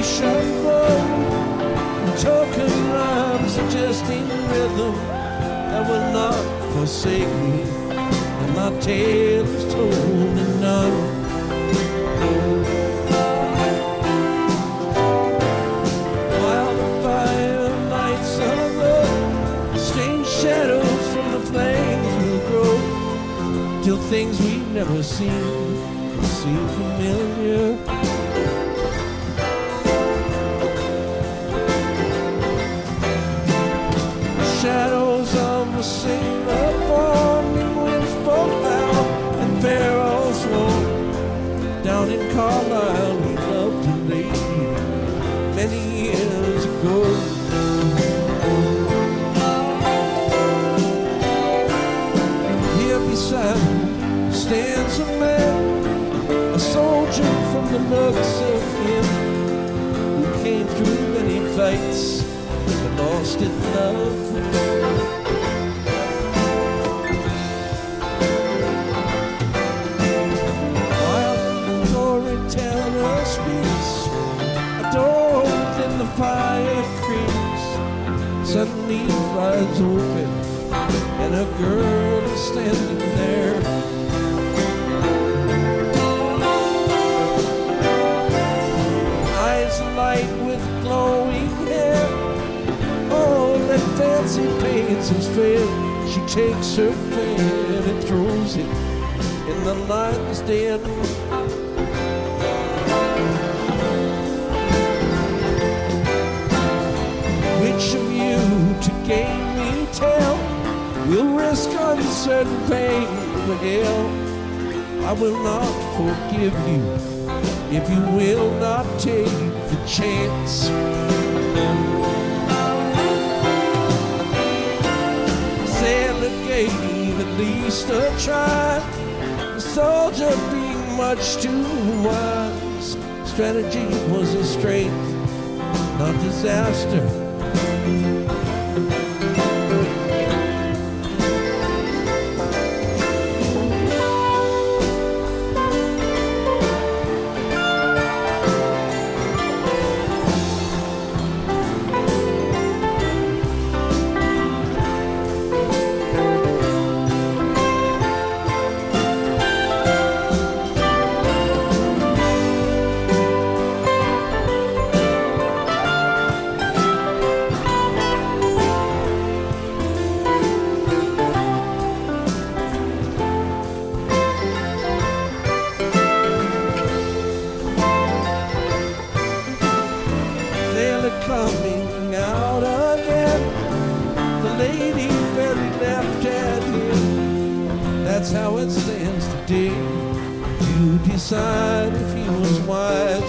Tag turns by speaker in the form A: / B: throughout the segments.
A: ocean road, token rhymes suggesting rhythm that will not forsake me, and my tale is told and none. While the fire lights on the strange shadows from the flames will grow, till things we've never seen seem familiar. Shadows of the sailor forming winds both out and Pharaoh's war. Down in Carlisle we loved a lady many years ago. Here beside me stands a man, a soldier from the nooks of him, who came through many fights but lost in love. While the storyteller speaks, a door within the fire creaks, suddenly flies open, and a girl is standing there. Eyes light with glowing hair, oh, that fancy paints his face. She takes her fan and throws it in the lion's den. Which of you to gain me tell will risk uncertain pain for hell? I will not forgive you if you will not take the chance. Sailor gave at least a try, the soldier being much too wise. Strategy was his strength, not disaster. Coming out again, the lady very left at him. That's how it stands today. You decide if he was wise.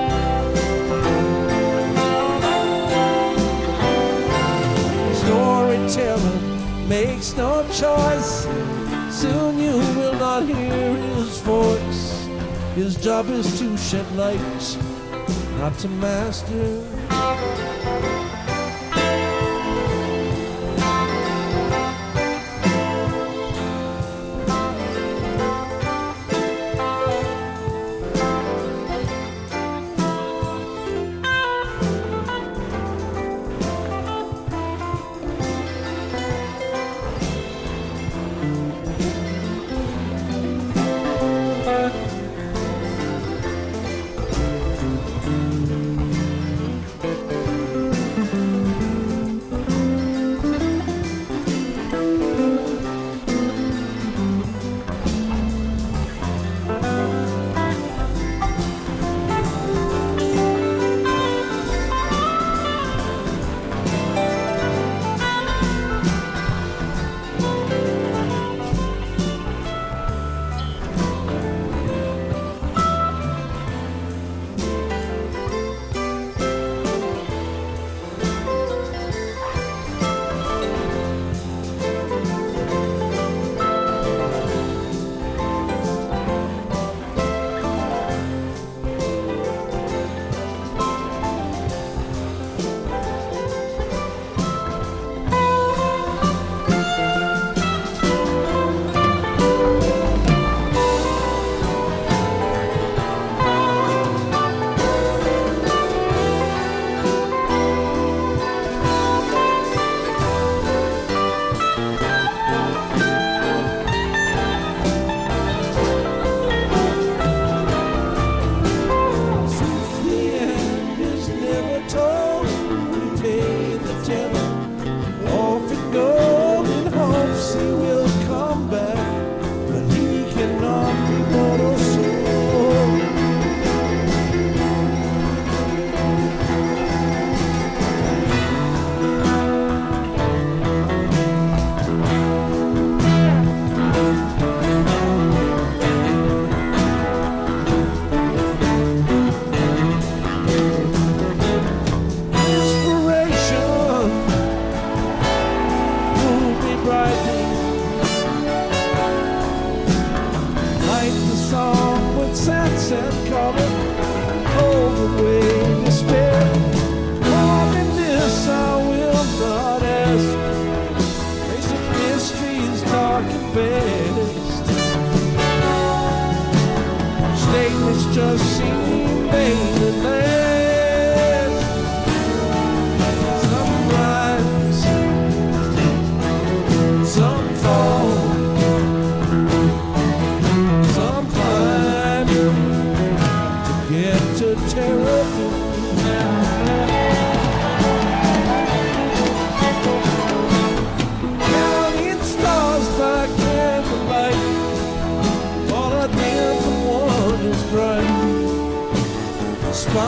A: Storyteller makes no choice. Soon you will not hear his voice. His job is to shed light, not to master.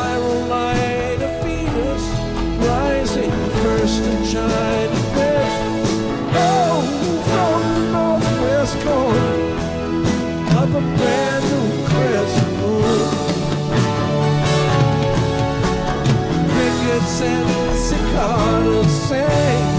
A: spiral light of Venus, rising first in China West. Oh, from the northwest corner of a brand new crescent moon. Crickets and cicadas sang